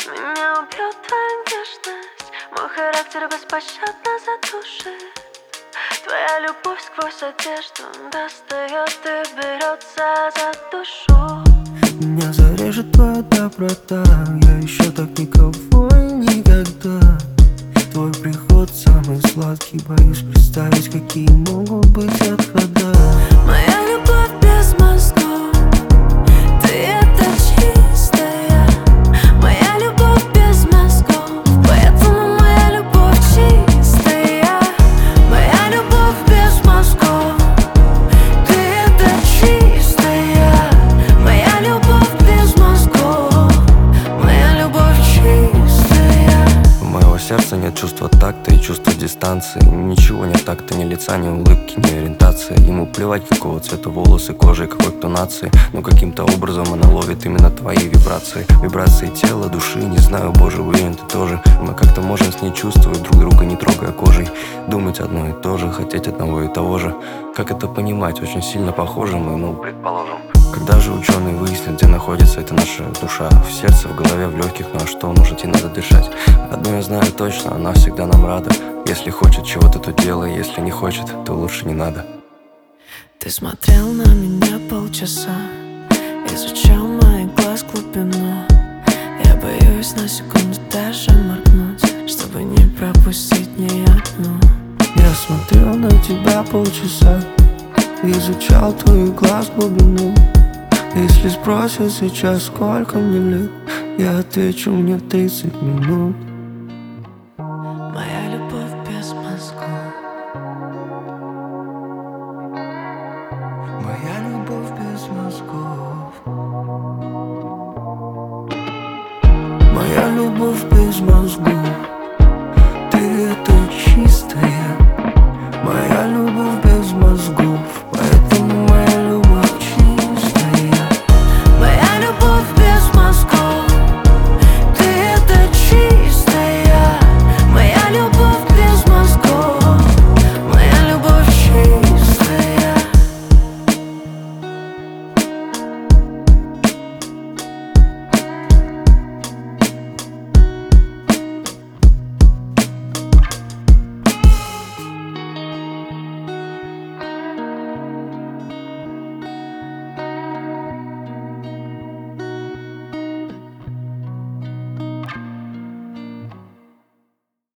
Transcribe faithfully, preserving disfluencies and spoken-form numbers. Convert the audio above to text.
Меня убьет твоя нежность, мой характер беспощадно задушит. Твоя любовь сквозь одежду достает и берется за душу. Меня зарежет твоя доброта, я еще так никого и никогда. Твой приход самый сладкий, боюсь представить, какие могут быть отхода. Моя любовь без мозгов, ты это чистая. Моя любовь без мозгов, поэтому моя любовь чистая. Моя любовь без мозгов, ты это чистая. Моя любовь без мозгов, моя любовь чистая. У моего сердца нет чувства такта и чувства дистанции. Ничего нет такта, ни лица, ни улыбки, ни ориентации. Ему плевать, какого цвета волосы, кожи, какой кто нации. Но каким-то образом она ловит именно твои вибрации. Вибрации тела, души, не знаю, боже, уверен, ты тоже. Мы как-то можем с ней чувствовать друг друга, не трогая кожей. Думать одно и то же, хотеть одного и того же. Как это понимать? Очень сильно похожи мы, ну, предположим. Когда же ученые выяснят, где находится эта наша душа? В сердце, в голове, в легких, ну а что, может, ей надо дышать? Одно я знаю точно, она всегда нам рада. Если хочет чего-то, то делай, если не хочет, то лучше не надо. Ты смотрел на меня полчаса, изучал мои глаз глубину. Я боюсь на секунду даже моргнуть, чтобы не пропустить ни одну. Я смотрел на тебя полчаса, изучал твой глаз глубину. Если спросят сейчас, сколько мне лет, я отвечу, мне тридцать минут. Моя любовь без мозгов, Моя любовь без мозгов. Моя любовь без мозгов.